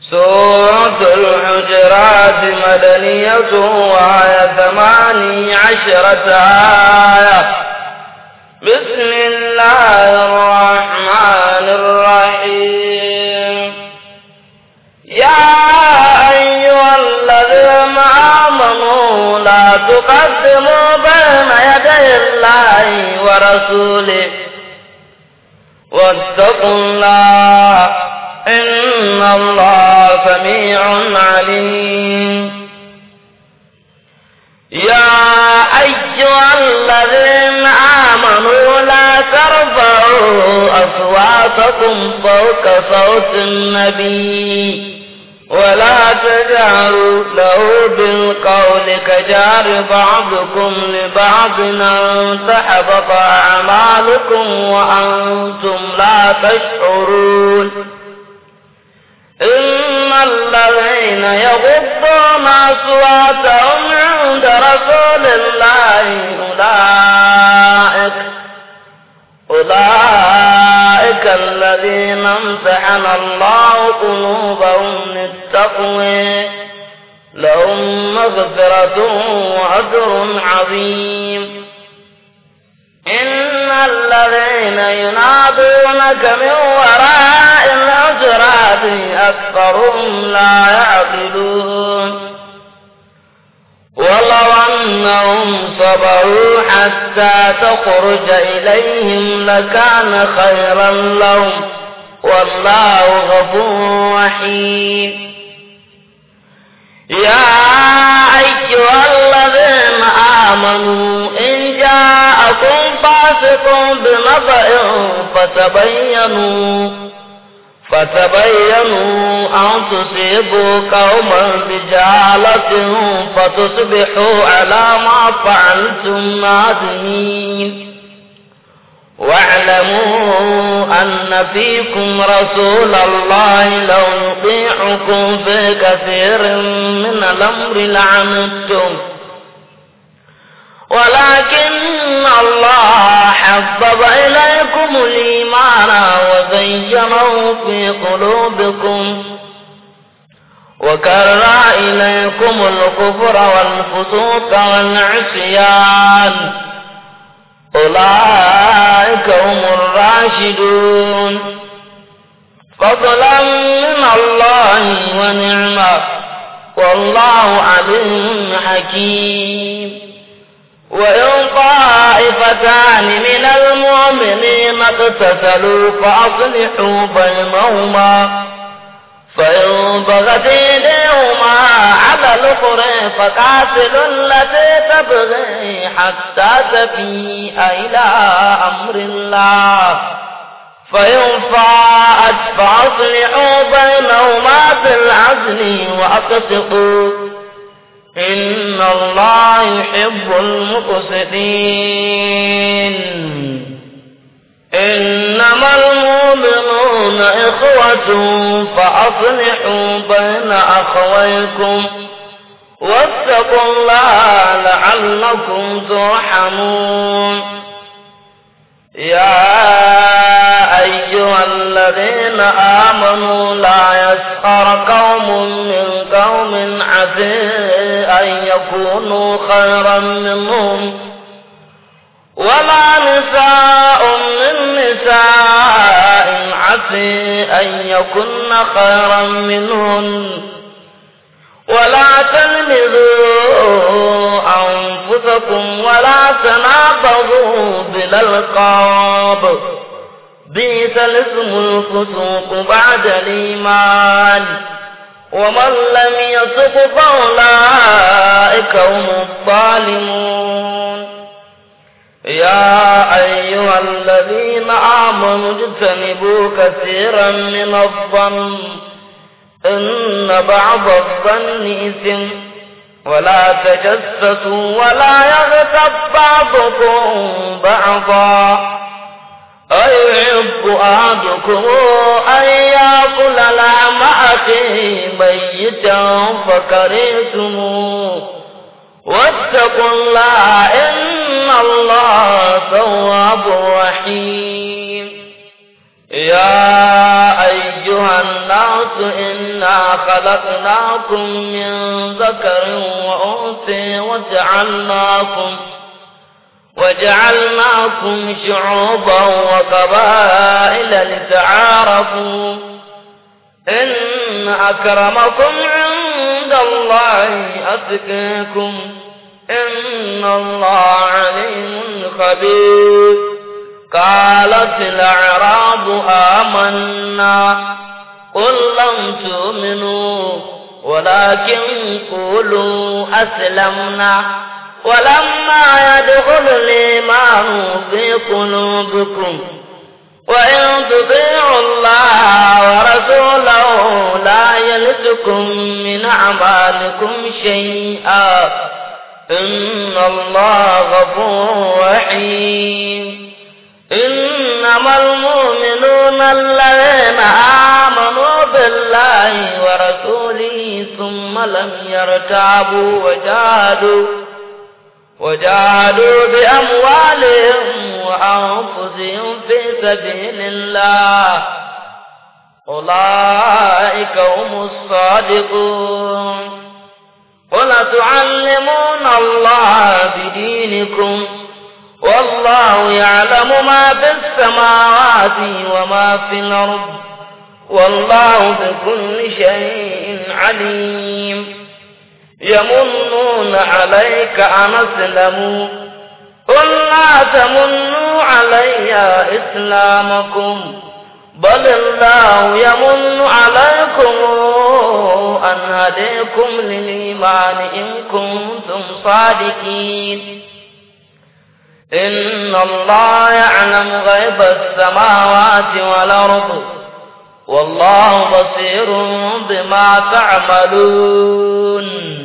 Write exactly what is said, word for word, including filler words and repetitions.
سورة الحجرات مدنية وآية ثماني عشرة آية. بسم الله الرحمن الرحيم. يا أيها الذين آمنوا لا تقدموا بين يدي الله ورسوله واتقوا الله إن الله سميع عليم. يا أيها الذين آمنوا لا ترفعوا أصواتكم فوق صوت النبي ولا تجهروا له بالقول كجهر بعضكم لبعض أن تحبط أعمالكم وأنتم لا تشعرون. إن الذين يغضون أصواتهم عند رسول الله أولئك أولئك الذين امتحن الله قلوبهم للتقوى لهم مغفرة وأجر عظيم. إن الذين ينادونك من وراء الحجرات أكثرهم لا يعقلون. ولو أنهم صبروا حتى تخرج إليهم لكان خيرا لهم والله غفور رحيم. يا أيها الذين آمنوا إن جاءكم فاسق بنبأ فتبينوا فتبينوا أن تصيبوا قوما بجهالة فتصبحوا على ما فعلتم نادمين. واعلموا أن فيكم رسول الله لو يطيعكم في كثير من الأمر لعنتم ولكن الله حبب إليكم الإيمان وزينه في قلوبكم وكره إليكم الكفر والفسوق والعصيان أولئك هم الراشدون فضلا من الله ونعمة والله عليم حكيم. وإن طائفتان من المؤمنين اقتتلوا فأصلحوا بينهما فإن بغت إحداهما على الأخرى فقاتلوا التي تبغي حتى تفيء إلى أمر الله فإن فاءت فأصلحوا بينهما بالعدل وأقسطوا إن الله يحب المقسطين. إنما المؤمنون إخوة فأصلحوا بين أخويكم واتقوا الله لعلكم ترحمون. يا أيها الذين آمنوا لا يسخر قوم من قوم عسى أن يكونوا خيرا منهم ولا نساء من نساء عسى أن يكن خيرا منهن ولا تلمزوا أنفسكم ولا تنابضوا بالألقاب بئس الاسم الفسوق بعد الإيمان ومن لم يتب فأولئك هم الظالمون. يا أيها الذين آمنوا اجتنبوا كثيرا من الظن إن بعض الظن إثم ولا تجسسوا ولا يغتب بعضكم بعضا أيحب أحدكم أن يأكل لحم أخيه ميتا فكرهتموه واتقوا الله إن الله تواب رحيم. يا أيها أيها الناس إنا خلقناكم من ذكر وأنثى وجعلناكم وجعلناكم شعوبا وقبائل لتعارفوا إن أكرمكم عند الله أتقاكم إن الله عليم خبير. قالت الأعراب آمنا قل لم تؤمنوا ولكن قولوا أسلمنا ولما يدخل الإيمان في قلوبكم وإن تطيعوا الله ورسوله لا يلتكم من أعمالكم شيئا إن الله غفور رحيم. إنما المؤمنون الذين آمنوا بالله ورسوله ثم لم يرتابوا وجاهدوا وجاهدوا بأموالهم وأنفسهم في سبيل الله أولئك هم الصادقون. قل تعلمون الله بدينكم والله يعلم ما في السماوات وما في الأرض والله بكل شيء عليم. يمنون عليك أن أسلموا قل لا تمنوا علي إسلامكم بل الله يمن عليكم أن هديكم للإيمان إن كنتم صادقين. إن الله يعلم غيب السماوات والأرض والله بصير بما تعملون.